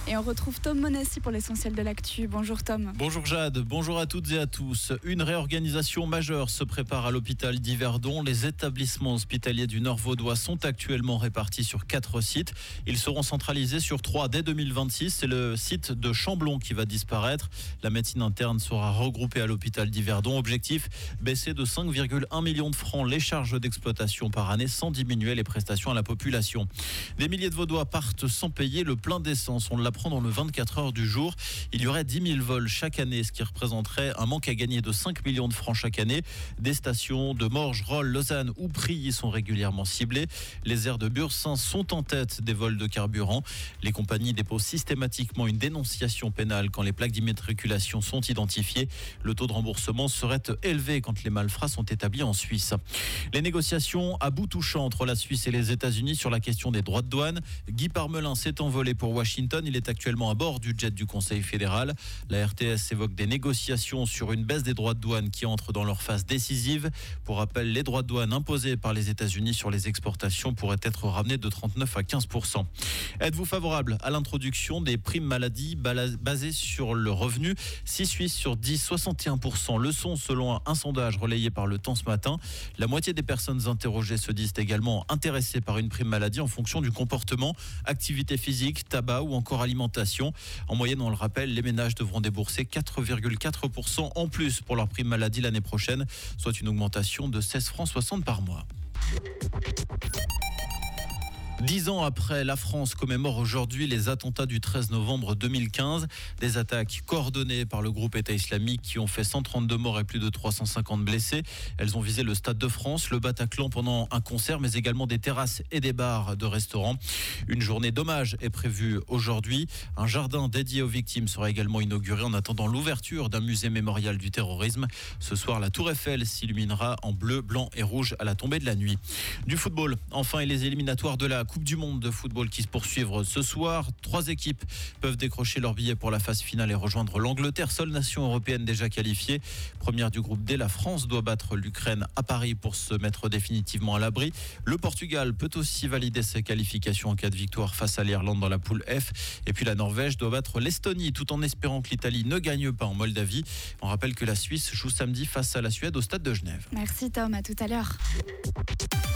Et on retrouve Tom Monassi pour l'essentiel de l'actu. Bonjour Tom. Bonjour Jade, bonjour à toutes et à tous. Une réorganisation majeure se prépare à l'hôpital d'Yverdon. Les établissements hospitaliers du Nord vaudois sont actuellement répartis sur 4 sites. Ils seront centralisés sur 3 dès 2026. C'est le site de Chamblon qui va disparaître. La médecine interne sera regroupée à l'hôpital d'Yverdon. Objectif, baisser de 5,1 millions de francs les charges d'exploitation par année sans diminuer les prestations à la population. Des milliers de Vaudois partent sans payer le plein d'essence. On l'apprend dans le 24 heures du jour. Il y aurait 10 000 vols chaque année, ce qui représenterait un manque à gagner de 5 millions de francs chaque année. Des stations de Morges, Rolle, Lausanne ou Prilly sont régulièrement ciblées. Les aires de Bursin sont en tête des vols de carburant. Les compagnies déposent systématiquement une dénonciation pénale quand les plaques d'immatriculation sont identifiées. Le taux de remboursement serait élevé quand les malfrats sont établis en Suisse. Les négociations à bout touchant entre la Suisse et les États-Unis sur la question des droits de douane. Guy Parmelin s'est envolé pour Washington. Il est actuellement à bord du jet du Conseil fédéral. La RTS évoque des négociations sur une baisse des droits de douane qui entrent dans leur phase décisive. Pour rappel, les droits de douane imposés par les États-Unis sur les exportations pourraient être ramenés de 39 à 15%. Êtes-vous favorable à l'introduction des primes maladie basées sur le revenu ? 6 Suisses sur 10, 61% le sont selon un sondage relayé par Le Temps ce matin. La moitié des personnes interrogées se disent également intéressées par une prime maladie en fonction du comportement, activité physique, tabac ou encore alimentation. En moyenne, on le rappelle, les ménages devront débourser 4,4% en plus pour leur prime maladie l'année prochaine, soit une augmentation de 16,60 francs par mois. 10 ans après, la France commémore aujourd'hui les attentats du 13 novembre 2015. Des attaques coordonnées par le groupe État islamique qui ont fait 132 morts et plus de 350 blessés. Elles ont visé le Stade de France, le Bataclan pendant un concert, mais également des terrasses et des bars de restaurants. Une journée d'hommage est prévue aujourd'hui. Un jardin dédié aux victimes sera également inauguré en attendant l'ouverture d'un musée mémorial du terrorisme. Ce soir, la Tour Eiffel s'illuminera en bleu, blanc et rouge à la tombée de la nuit. Du football, enfin, et les éliminatoires de la Coupe du Monde de football qui se poursuivent ce soir. 3 équipes peuvent décrocher leur billet pour la phase finale et rejoindre l'Angleterre, seule nation européenne déjà qualifiée. Première du groupe D, la France doit battre l'Ukraine à Paris pour se mettre définitivement à l'abri. Le Portugal peut aussi valider ses qualifications en cas de victoire face à l'Irlande dans la poule F. Et puis la Norvège doit battre l'Estonie tout en espérant que l'Italie ne gagne pas en Moldavie. On rappelle que la Suisse joue samedi face à la Suède au stade de Genève. Merci Tom, à tout à l'heure.